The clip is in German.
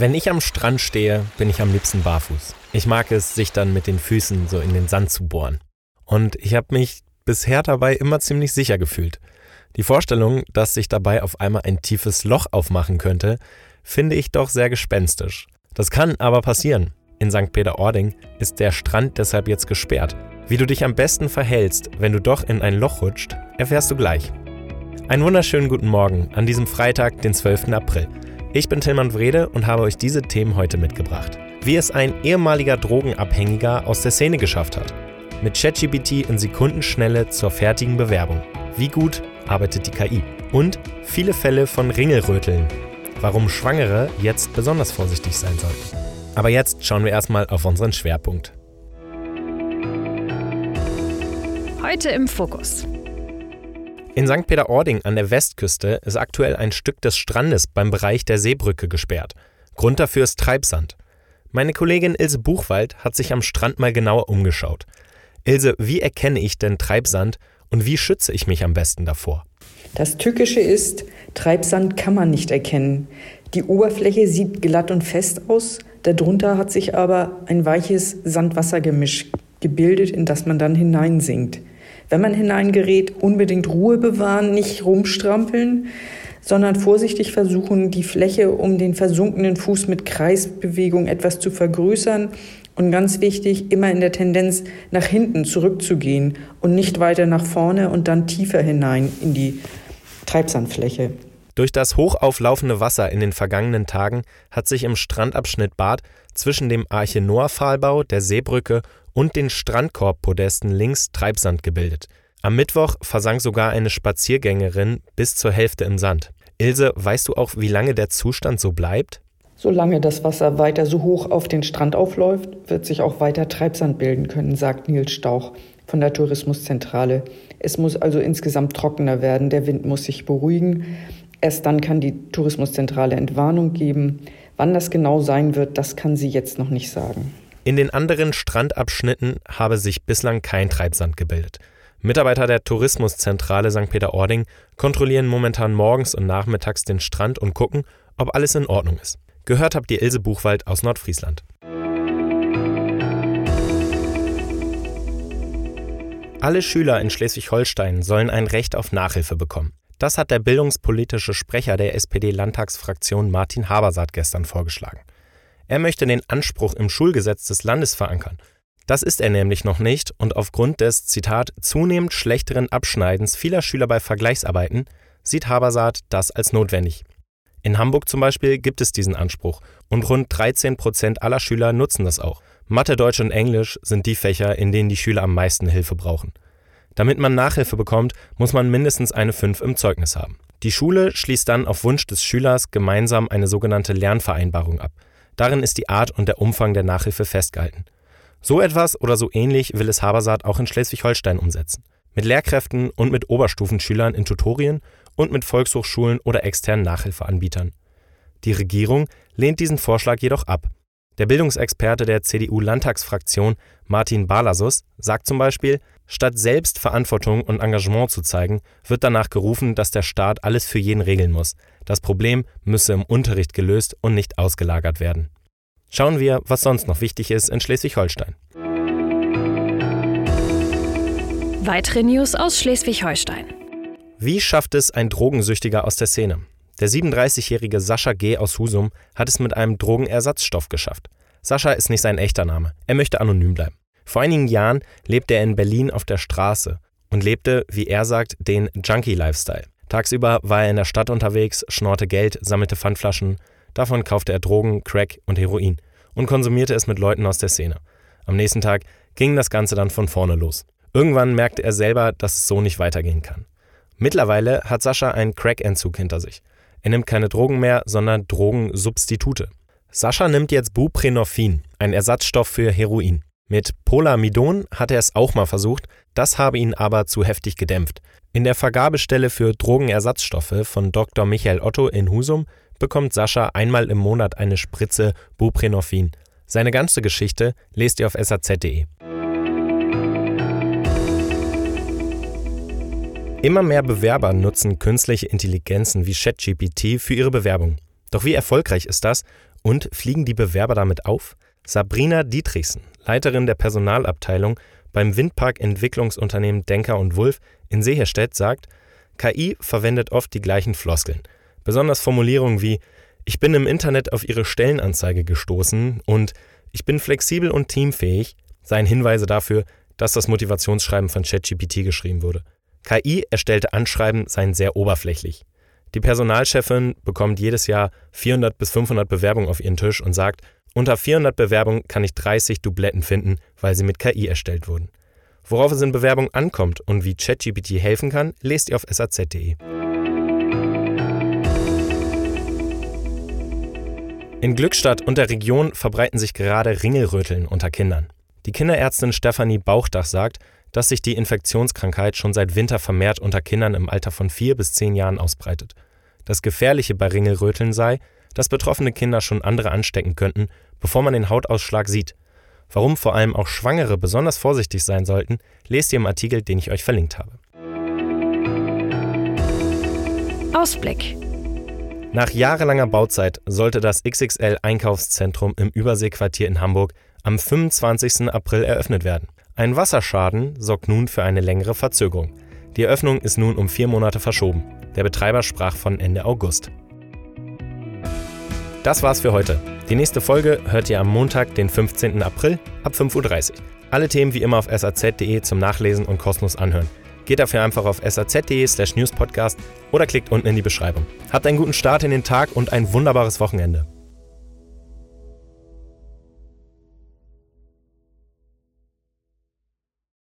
Wenn ich am Strand stehe, bin ich am liebsten barfuß. Ich mag es, sich dann mit den Füßen so in den Sand zu bohren. Und ich habe mich bisher dabei immer ziemlich sicher gefühlt. Die Vorstellung, dass sich dabei auf einmal ein tiefes Loch aufmachen könnte, finde ich doch sehr gespenstisch. Das kann aber passieren. In St. Peter-Ording ist der Strand deshalb jetzt gesperrt. Wie du dich am besten verhältst, wenn du doch in ein Loch rutscht, erfährst du gleich. Einen wunderschönen guten Morgen an diesem Freitag, den 12. April. Ich bin Tilman Wrede und habe euch diese Themen heute mitgebracht. Wie es ein ehemaliger Drogenabhängiger aus der Szene geschafft hat. Mit ChatGPT in Sekundenschnelle zur fertigen Bewerbung. Wie gut arbeitet die KI? Und viele Fälle von Ringelröteln. Warum Schwangere jetzt besonders vorsichtig sein sollten. Aber jetzt schauen wir erstmal auf unseren Schwerpunkt. Heute im Fokus. In St. Peter-Ording an der Westküste ist aktuell ein Stück des Strandes beim Bereich der Seebrücke gesperrt. Grund dafür ist Treibsand. Meine Kollegin Ilse Buchwald hat sich am Strand mal genauer umgeschaut. Ilse, wie erkenne ich denn Treibsand und wie schütze ich mich am besten davor? Das Tückische ist, Treibsand kann man nicht erkennen. Die Oberfläche sieht glatt und fest aus, darunter hat sich aber ein weiches Sand-Wasser-Gemisch gebildet, in das man dann hineinsinkt. Wenn man hineingerät, unbedingt Ruhe bewahren, nicht rumstrampeln, sondern vorsichtig versuchen, die Fläche um den versunkenen Fuß mit Kreisbewegung etwas zu vergrößern und ganz wichtig, immer in der Tendenz nach hinten zurückzugehen und nicht weiter nach vorne und dann tiefer hinein in die Treibsandfläche. Durch das hochauflaufende Wasser in den vergangenen Tagen hat sich im Strandabschnitt Bad zwischen dem Arche-Noah-Pfahlbau, der Seebrücke und den Strandkorbpodesten links Treibsand gebildet. Am Mittwoch versank sogar eine Spaziergängerin bis zur Hälfte im Sand. Ilse, weißt du auch, wie lange der Zustand so bleibt? Solange das Wasser weiter so hoch auf den Strand aufläuft, wird sich auch weiter Treibsand bilden können, sagt Nils Stauch von der Tourismuszentrale. Es muss also insgesamt trockener werden, der Wind muss sich beruhigen. Erst dann kann die Tourismuszentrale Entwarnung geben. Wann das genau sein wird, das kann sie jetzt noch nicht sagen. In den anderen Strandabschnitten habe sich bislang kein Treibsand gebildet. Mitarbeiter der Tourismuszentrale St. Peter-Ording kontrollieren momentan morgens und nachmittags den Strand und gucken, ob alles in Ordnung ist. Gehört habt ihr Ilse Buchwald aus Nordfriesland. Alle Schüler in Schleswig-Holstein sollen ein Recht auf Nachhilfe bekommen. Das hat der bildungspolitische Sprecher der SPD-Landtagsfraktion Martin Habersaat gestern vorgeschlagen. Er möchte den Anspruch im Schulgesetz des Landes verankern. Das ist er nämlich noch nicht und aufgrund des, Zitat, zunehmend schlechteren Abschneidens vieler Schüler bei Vergleichsarbeiten sieht Habersaat das als notwendig. In Hamburg zum Beispiel gibt es diesen Anspruch und rund 13% aller Schüler nutzen das auch. Mathe, Deutsch und Englisch sind die Fächer, in denen die Schüler am meisten Hilfe brauchen. Damit man Nachhilfe bekommt, muss man mindestens eine 5 im Zeugnis haben. Die Schule schließt dann auf Wunsch des Schülers gemeinsam eine sogenannte Lernvereinbarung ab. Darin ist die Art und der Umfang der Nachhilfe festgehalten. So etwas oder so ähnlich will es Habersaat auch in Schleswig-Holstein umsetzen. Mit Lehrkräften und mit Oberstufenschülern in Tutorien und mit Volkshochschulen oder externen Nachhilfeanbietern. Die Regierung lehnt diesen Vorschlag jedoch ab. Der Bildungsexperte der CDU-Landtagsfraktion Martin Balasus sagt zum Beispiel, statt selbst Verantwortung und Engagement zu zeigen, wird danach gerufen, dass der Staat alles für jeden regeln muss. Das Problem müsse im Unterricht gelöst und nicht ausgelagert werden. Schauen wir, was sonst noch wichtig ist in Schleswig-Holstein. Weitere News aus Schleswig-Holstein. Wie schafft es ein Drogensüchtiger aus der Szene? Der 37-jährige Sascha G. aus Husum hat es mit einem Drogenersatzstoff geschafft. Sascha ist nicht sein echter Name. Er möchte anonym bleiben. Vor einigen Jahren lebte er in Berlin auf der Straße und lebte, wie er sagt, den Junkie-Lifestyle. Tagsüber war er in der Stadt unterwegs, schnorrte Geld, sammelte Pfandflaschen. Davon kaufte er Drogen, Crack und Heroin und konsumierte es mit Leuten aus der Szene. Am nächsten Tag ging das Ganze dann von vorne los. Irgendwann merkte er selber, dass es so nicht weitergehen kann. Mittlerweile hat Sascha einen Crack-Entzug hinter sich. Er nimmt keine Drogen mehr, sondern Drogensubstitute. Sascha nimmt jetzt Buprenorphin, ein Ersatzstoff für Heroin. Mit Polamidon hat er es auch mal versucht, das habe ihn aber zu heftig gedämpft. In der Vergabestelle für Drogenersatzstoffe von Dr. Michael Otto in Husum bekommt Sascha einmal im Monat eine Spritze Buprenorphin. Seine ganze Geschichte lest ihr auf saz.de. Immer mehr Bewerber nutzen künstliche Intelligenzen wie ChatGPT für ihre Bewerbung. Doch wie erfolgreich ist das Und fliegen die Bewerber damit auf? Sabrina Dietrichsen, Leiterin der Personalabteilung beim Windpark-Entwicklungsunternehmen Denker und Wulf in Seeherstedt, sagt, KI verwendet oft die gleichen Floskeln. Besonders Formulierungen wie „Ich bin im Internet auf Ihre Stellenanzeige gestoßen" und „Ich bin flexibel und teamfähig" seien Hinweise dafür, dass das Motivationsschreiben von ChatGPT geschrieben wurde. KI-erstellte Anschreiben seien sehr oberflächlich. Die Personalchefin bekommt jedes Jahr 400 bis 500 Bewerbungen auf ihren Tisch und sagt, unter 400 Bewerbungen kann ich 30 Dubletten finden, weil sie mit KI erstellt wurden. Worauf es in Bewerbungen ankommt und wie ChatGPT helfen kann, lest ihr auf saz.de. In Glückstadt und der Region verbreiten sich gerade Ringelröteln unter Kindern. Die Kinderärztin Stefanie Bauchdach sagt, dass sich die Infektionskrankheit schon seit Winter vermehrt unter Kindern im Alter von 4 bis 10 Jahren ausbreitet. Das Gefährliche bei Ringelröteln sei, dass betroffene Kinder schon andere anstecken könnten, bevor man den Hautausschlag sieht. Warum vor allem auch Schwangere besonders vorsichtig sein sollten, lest ihr im Artikel, den ich euch verlinkt habe. Ausblick. Nach jahrelanger Bauzeit sollte das XXL-Einkaufszentrum im Überseequartier in Hamburg am 25. April eröffnet werden. Ein Wasserschaden sorgt nun für eine längere Verzögerung. Die Eröffnung ist nun um 4 Monate verschoben. Der Betreiber sprach von Ende August. Das war's für heute. Die nächste Folge hört ihr am Montag, den 15. April ab 5:30 Uhr. Alle Themen wie immer auf saz.de zum Nachlesen und kostenlos anhören. Geht dafür einfach auf saz.de/newspodcast oder klickt unten in die Beschreibung. Habt einen guten Start in den Tag und ein wunderbares Wochenende.